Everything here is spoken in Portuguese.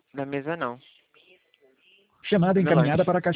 Na mesa não. Chamada No meu encaminhada lanche. para a